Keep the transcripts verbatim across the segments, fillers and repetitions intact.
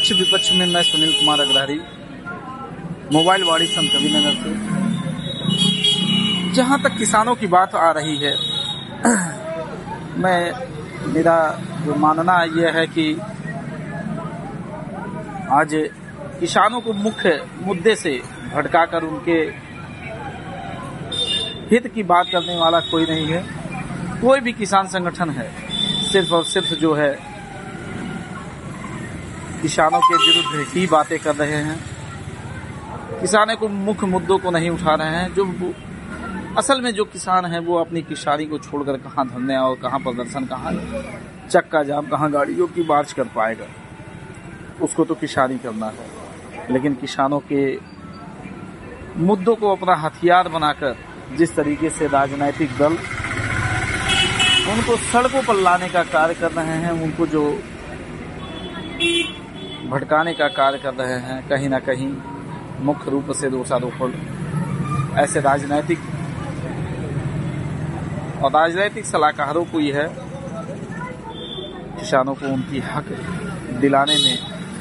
पक्ष विपक्ष में मैं सुनील कुमार अग्रहरी, मोबाइल वाड़ी संत कबीरनगर से। जहां तक किसानों की बात आ रही है, मैं मेरा जो मानना यह है कि आज किसानों को मुख्य मुद्दे से भटकाकर उनके हित की बात करने वाला कोई नहीं है। कोई भी किसान संगठन है सिर्फ और सिर्फ जो है किसानों के विरुद्ध ही बातें कर रहे हैं। किसानों को मुख्य मुद्दों को नहीं उठा रहे हैं। जो असल में जो किसान है वो अपनी किसानी को छोड़कर कहाँ धरने और कहाँ प्रदर्शन, कहाँ चक्का जाम, कहाँ गाड़ियों की मार्च कर पाएगा। उसको तो किसानी करना है। लेकिन किसानों के मुद्दों को अपना हथियार बनाकर जिस तरीके से राजनीतिक दल उनको सड़कों पर लाने का कार्य कर रहे हैं, उनको जो भटकाने का कार्य कर रहे हैं, कहीं ना कहीं मुख्य रूप से दोषारोपण ऐसे राजनीतिक और राजनीतिक सलाहकारों को यह है किसानों को उनकी हक दिलाने में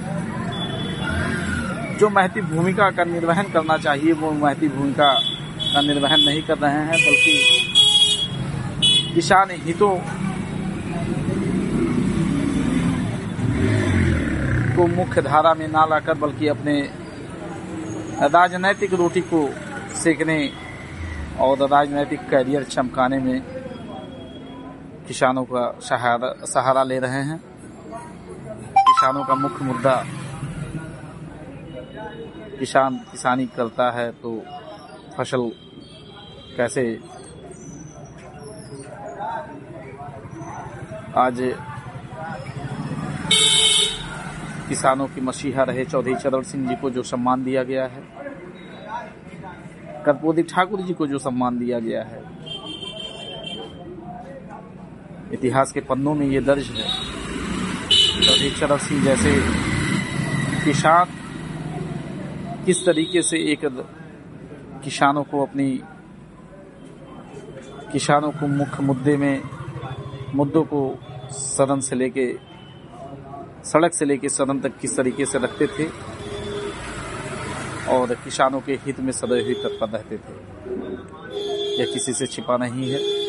जो महती भूमिका का निर्वहन करना चाहिए वो महती भूमिका का निर्वहन नहीं कर रहे हैं, बल्कि किसान हितों को मुख्य धारा में ना लाकर बल्कि अपने राजनीतिक रोटी को सेकने और राजनीतिक कैरियर चमकाने में किसानों का सहारा सहारा ले रहे हैं। किसानों का मुख्य मुद्दा, किसान किसानी करता है तो फसल कैसे आज किसानों की मसीहा रहे चौधरी चरण सिंह जी को जो सम्मान दिया गया है, कर्पूरी ठाकुर जी को जो सम्मान दिया गया है, इतिहास के पन्नों में ये दर्ज है। चौधरी चरण सिंह जैसे किसान किस तरीके से एक किसानों को अपनी किसानों को मुख्य मुद्दे में मुद्दों को सदन से लेके सड़क से लेके सदन तक किस तरीके से रखते थे और किसानों के हित में सदैव ही तत्पर रहते थे। यह किसी से छिपा नहीं है।